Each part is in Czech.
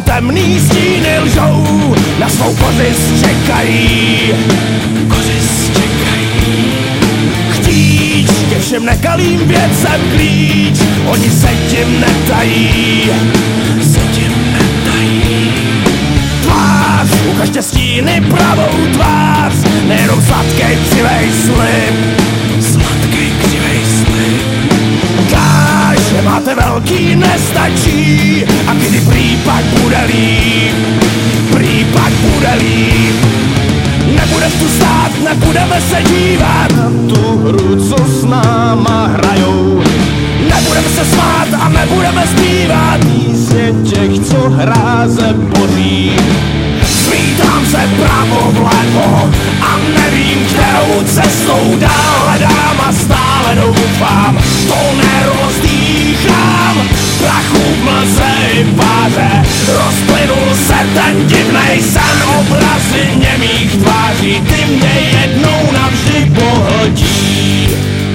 Kolem temný stíny lžou, na svou kořist čekají. Chtíč ke všem nekalým věcem klíč, oni se tím netají. Tvář, ukažte stíny pravou tvář, nejenom sladký křivej slib. Káž, že máte velký, nestačí, a kdy prý pak bude líp. Nebudem tu stát, nebudeme se dívat na tu hru, co s náma hrajou. Nebudeme se smát a nebudeme zpívat písně těch, co hráze boří. Svítám se pravo vlevo a nevím, kterou cestou dál hledám a stále doufám, to nerozdýchám. Prachu v mlze i páře, rozplynul se ten divnej sen, obrazy němých tváří, ty mě jednou navždy pohltí.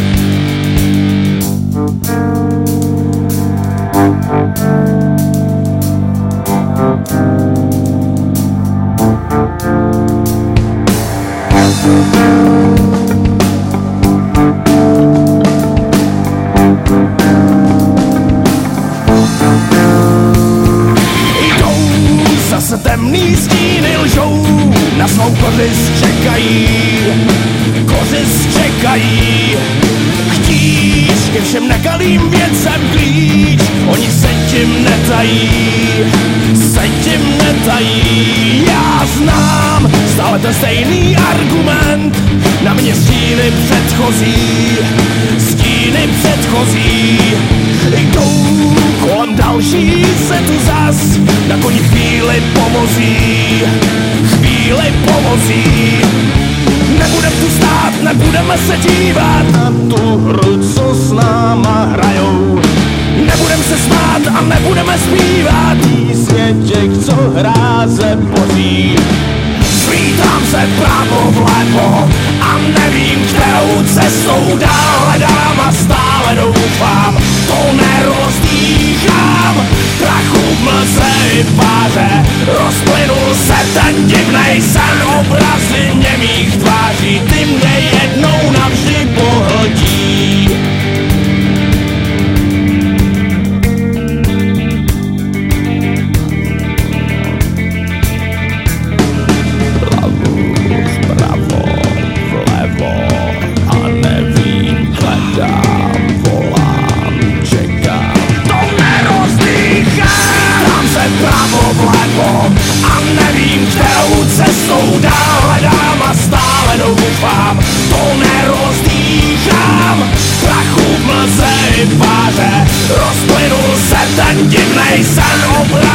Zase temný stíny lžou, na svou kořist čekají. Chtíš ke všem nekalým věcem klíč, oni se tím netají. Já znám stále ten stejný argument, na mě stíny předchozí. Jdou kolem další se tu zas, na koni chvíli povozí. Nebudem tu stát, nebudeme se dívat na tu hru, co s náma hrajou. Nebudem se smát a nebudeme zpívat písně těch, co hráze boří. Svítám se pravo vlevo a nevím, kterou cestou dál hledám a stále doufám, to nerozdýchám. Prachu v mlze i páře, rozplynul se ten divnej sen, obrazy němých tváří, ty mě jednou navždy pohltí. Cestou dál hledám a stále doufám, to nerozdýchám. Prachu v mlze i páře, rozplynul se ten divnej sen,